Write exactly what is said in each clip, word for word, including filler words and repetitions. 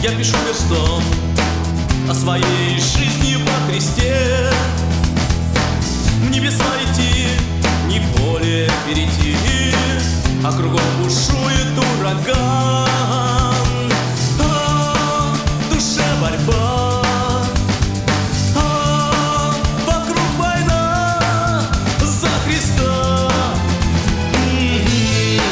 Я пишу перстом о своей жизни по кресте. В небеса идти, не в поле перейти, а кругом бушует ураган. А, в душе борьба, а, вокруг война за Христа. М-м-м.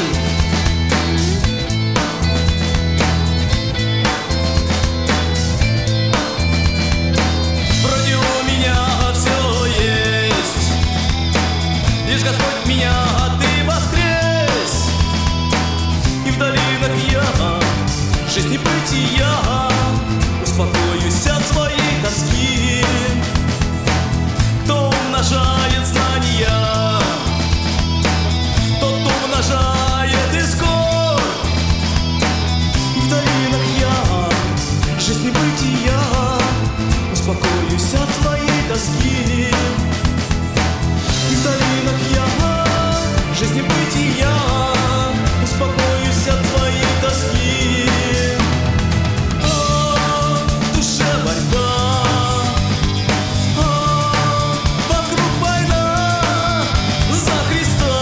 Вроде у меня все есть, лишь Господь меня, а Ты воскрес. И в долинах я, жизни бытия, успокоюсь от своей тоски. Кто умножает знания, тот умножает и скорбь. И в долинах я, жизни бытия, успокоюсь от своей тоски. И в долинах я, жизни бытия, успокоюсь от своей тоски. А, в душе борьба, а, вокруг война за Христа.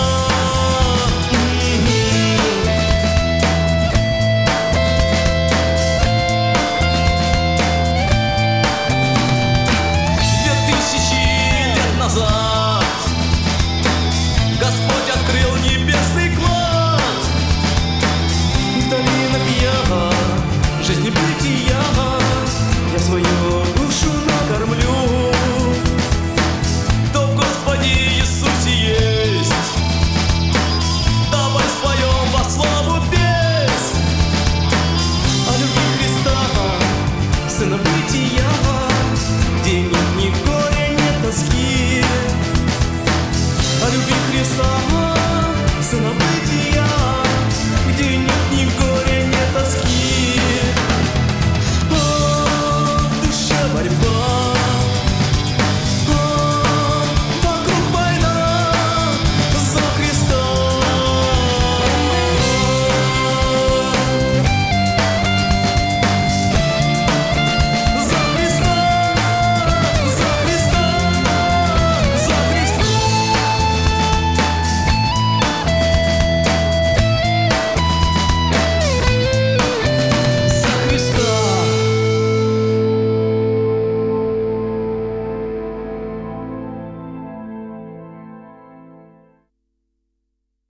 Две тысячи лет назад Господь открыл небесный клад. В долинах я, жизни бытия, я свою душу накормлю. Кто в Господе Иисусе есть, давай споем во славу песнь о любви Христа, Сына бытия, где нет ни горя, ни тоски. О любви Христа, Сына бытия.